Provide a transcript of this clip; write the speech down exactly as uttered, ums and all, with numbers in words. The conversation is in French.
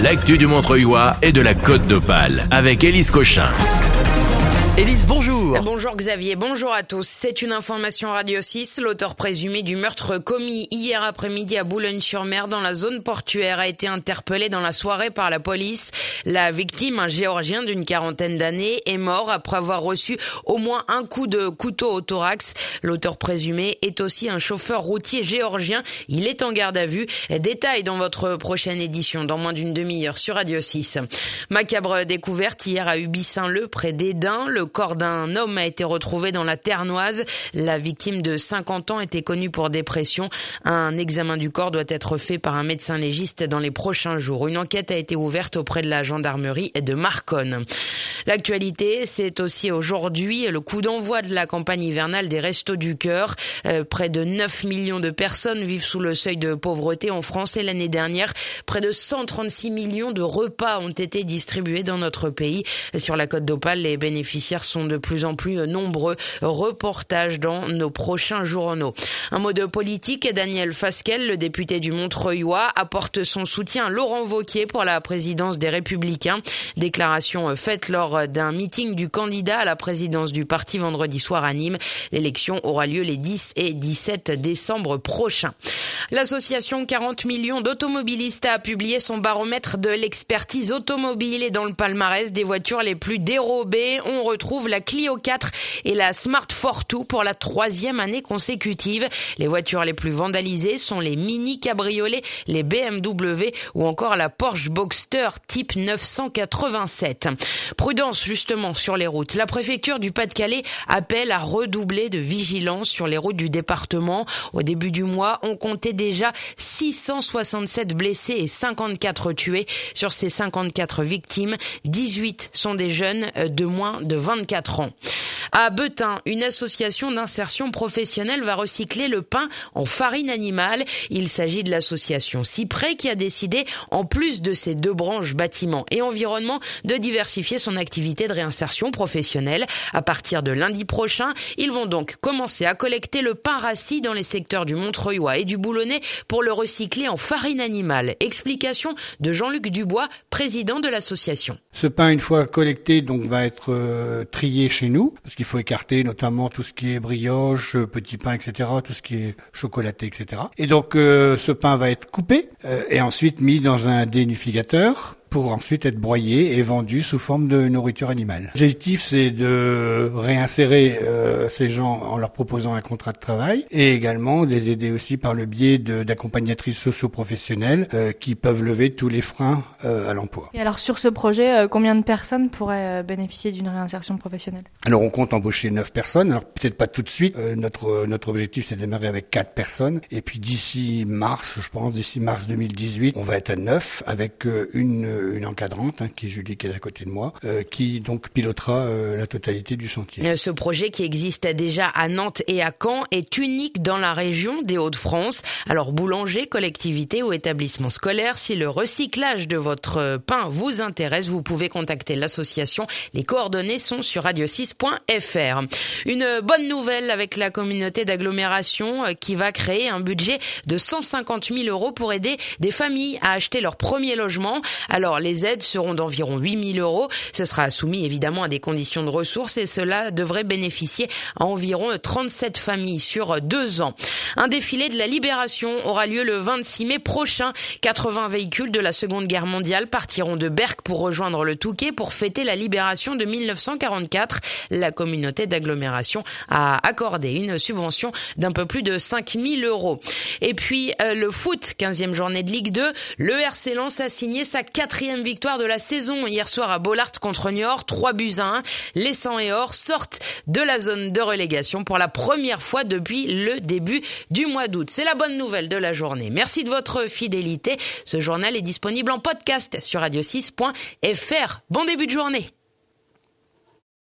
l'actu du Montreuilois et de la Côte d'Opale avec Élise Cochin. Élise, bonjour. Bonjour Xavier, bonjour à tous. C'est une information Radio six. L'auteur présumé du meurtre commis hier après-midi à Boulogne-sur-Mer dans la zone portuaire a été interpellé dans la soirée par la police. La victime, un Géorgien d'une quarantaine d'années, est mort après avoir reçu au moins un coup de couteau au thorax. L'auteur présumé est aussi un chauffeur routier géorgien. Il est en garde à vue. Détail dans votre prochaine édition, dans moins d'une demi-heure sur Radio six. Macabre découverte hier à Uby-Saint-Leu, près d'Edin. Le corps d'un homme a été retrouvé dans la Ternoise. La victime de cinquante ans était connue pour dépression. Un examen du corps doit être fait par un médecin légiste dans les prochains jours. Une enquête a été ouverte auprès de la gendarmerie de Marconne. L'actualité, c'est aussi aujourd'hui le coup d'envoi de la campagne hivernale des Restos du Cœur. Euh, près de neuf millions de personnes vivent sous le seuil de pauvreté en France et l'année dernière, près de cent trente-six millions de repas ont été distribués dans notre pays. Sur la Côte d'Opale, les bénéficiaires sont de plus en plus nombreux. Reportage dans nos prochains journaux. Un mot de politique, Daniel Fasquelle, le député du Montreuilois, apporte son soutien à Laurent Wauquiez pour la présidence des Républicains. Déclaration faite lors d'un meeting du candidat à la présidence du parti vendredi soir à Nîmes. L'élection aura lieu les dix et dix-sept décembre prochains. L'association quarante millions d'automobilistes a publié son baromètre de l'expertise automobile et dans le palmarès des voitures les plus dérobées, on retrouve la Clio quatre et la Smart Fortwo pour la troisième année consécutive. Les voitures les plus vandalisées sont les mini cabriolets, les B M W ou encore la Porsche Boxster type neuf cent quatre-vingt-sept. Prudence justement sur les routes. La préfecture du Pas-de-Calais appelle à redoubler de vigilance sur les routes du département. Au début du mois, on comptait déjà six cent soixante-sept blessés et cinquante-quatre tués. Sur ces cinquante-quatre victimes, dix-huit sont des jeunes de moins de vingt-quatre ans. À Beutin, une association d'insertion professionnelle va recycler le pain en farine animale. Il s'agit de l'association Cyprès qui a décidé, en plus de ses deux branches bâtiment et environnement, de diversifier son activité de réinsertion professionnelle. À partir de lundi prochain, ils vont donc commencer à collecter le pain rassis dans les secteurs du Montreuilois et du Boulonnais pour le recycler en farine animale. Explication de Jean-Luc Dubois, président de l'association. Ce pain, une fois collecté, donc va être euh, trié chez nous, parce qu'il faut écarter notamment tout ce qui est brioche, petit pain, et cetera, tout ce qui est chocolaté, et cetera. Et donc euh, ce pain va être coupé euh, et ensuite mis dans un dénificateur pour ensuite être broyé et vendu sous forme de nourriture animale. L'objectif, c'est de réinsérer euh, ces gens en leur proposant un contrat de travail et également de les aider aussi par le biais de, d'accompagnatrices socio-professionnelles euh, qui peuvent lever tous les freins euh, à l'emploi. Et alors sur ce projet, euh, combien de personnes pourraient euh, bénéficier d'une réinsertion professionnelle ? Alors on compte embaucher neuf personnes, alors peut-être pas tout de suite. Euh, notre notre objectif, c'est de démarrer avec quatre personnes et puis d'ici mars, je pense, d'ici mars deux mille dix-huit, on va être à neuf avec euh, une une encadrante, hein, qui est Julie, qui est à côté de moi, euh, qui donc pilotera euh, la totalité du chantier. Ce projet qui existe déjà à Nantes et à Caen est unique dans la région des Hauts-de-France. Alors boulanger, collectivité ou établissement scolaire, si le recyclage de votre pain vous intéresse, vous pouvez contacter l'association. Les coordonnées sont sur radio six point f r. Une bonne nouvelle avec la communauté d'agglomération qui va créer un budget de cent cinquante mille euros pour aider des familles à acheter leur premier logement. Alors les aides seront d'environ huit mille euros. Ce sera soumis évidemment à des conditions de ressources et cela devrait bénéficier à environ trente-sept familles sur deux ans. Un défilé de la Libération aura lieu le vingt-six mai prochain. quatre-vingts véhicules de la Seconde Guerre mondiale partiront de Berck pour rejoindre le Touquet pour fêter la libération de mille neuf cent quarante-quatre. La communauté d'agglomération a accordé une subvention d'un peu plus de cinq mille euros. Et puis euh, le foot, quinzième journée de Ligue deux, le R C Lens a signé sa quatrième victoire de la saison hier soir à Bollaert contre Niort, trois buts à un. Les Sang et Or sortent de la zone de relégation pour la première fois depuis le début du mois d'août. C'est la bonne nouvelle de la journée. Merci de votre fidélité. Ce journal est disponible en podcast sur radio six point f r. Bon début de journée.